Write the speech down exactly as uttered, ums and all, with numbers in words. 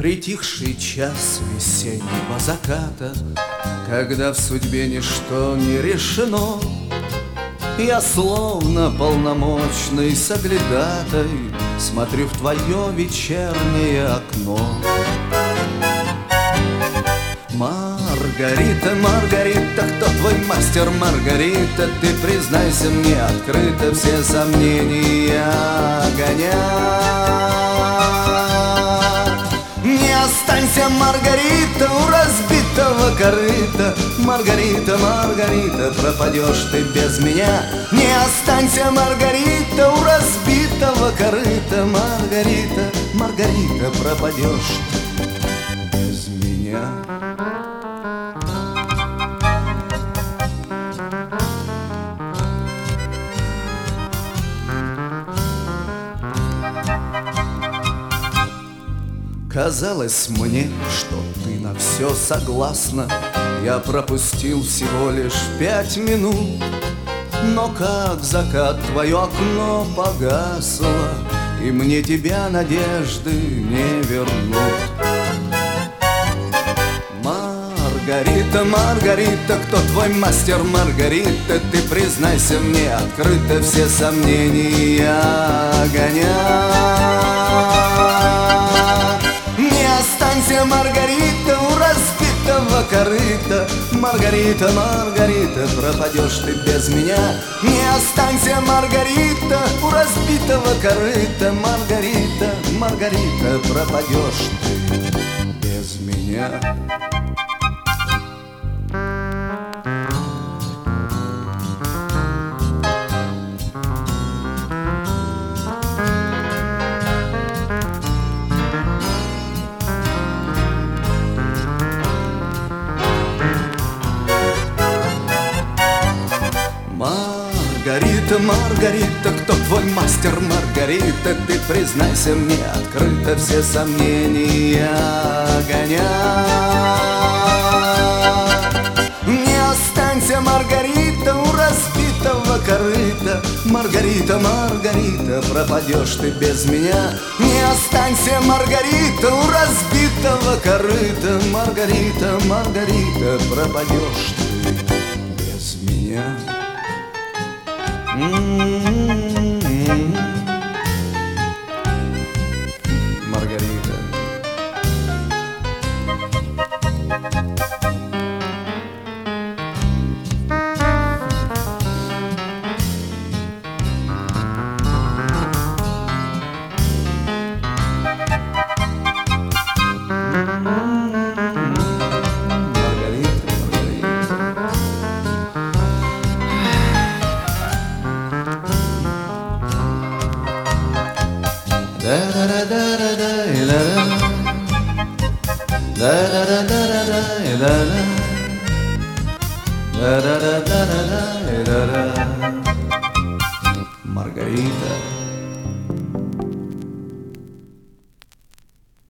Притихший час весеннего заката, когда в судьбе ничто не решено, я словно полномочный соглядатай смотрю в твое вечернее окно. Маргарита, Маргарита, кто твой мастер, Маргарита? Ты признайся мне открыто, все сомнения гоня. Не останься, Маргарита, у разбитого корыта. Маргарита, Маргарита, пропадешь ты без меня. Не останься, Маргарита, у разбитого корыта. Маргарита, Маргарита, пропадешь ты без меня. Казалось мне, что ты на все согласна. Я пропустил всего лишь пять минут, но как закат твое окно погасло, и мне тебя надежды не вернут. Маргарита, Маргарита, кто твой мастер, Маргарита? Ты признайся мне открыто, все сомнения гоня. Останься, Маргарита, у разбитого корыта. Маргарита, Маргарита, пропадешь ты без меня. Не останься, Маргарита, у разбитого корыта. Маргарита, Маргарита, пропадешь ты без меня. Маргарита, Маргарита, кто твой мастер, Маргарита? Ты признайся мне открыто, все сомнения гоня. Не останься, Маргарита, у разбитого корыта. Маргарита, Маргарита, пропадешь ты без меня. Не останься, Маргарита, у разбитого корыта. Маргарита, Маргарита, пропадешь ты без меня. М-м-м-м. Маргарита. Маргарита.